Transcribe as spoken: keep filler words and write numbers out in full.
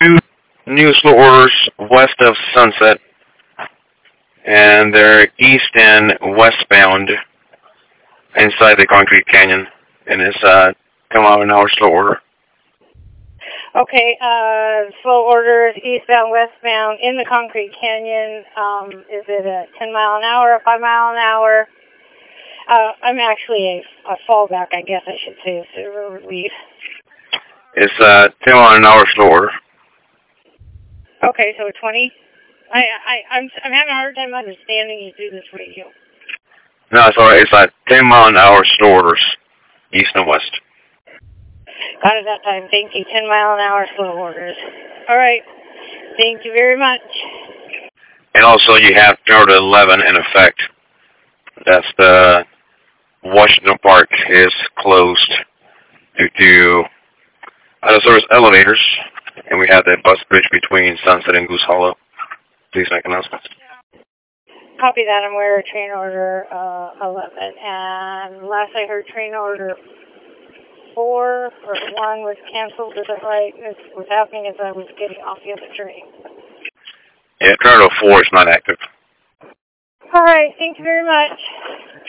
two new slow orders west of Sunset, and they're east and westbound inside the Concrete Canyon, and it's uh, ten mile an hour slow order. Okay, uh, slow orders, eastbound, westbound, in the Concrete Canyon. Um, is it a ten mile an hour, a five mile an hour? Uh, I'm actually a, a fallback, I guess I should say, it's a relief. It's uh, ten mile an hour slow order. Okay, so twenty? I, I, I'm, I'm having a hard time understanding you through this radio. No, it's alright. It's like ten mile an hour slow orders, east and west. Got it that time. Thank you. ten mile an hour slow orders. All right. Thank you very much. And also you have Florida eleven in effect. That's the Washington Park is closed due to out of service elevators, and we have the bus bridge between Sunset and Goose Hollow. Please make announcements. Copy that. I'm aware of train order uh, eleven. And last I heard, train order four or one was canceled. Is that right? This was happening as I was getting off the other train. Yeah, Train order four is not active. All right. Thank you very much.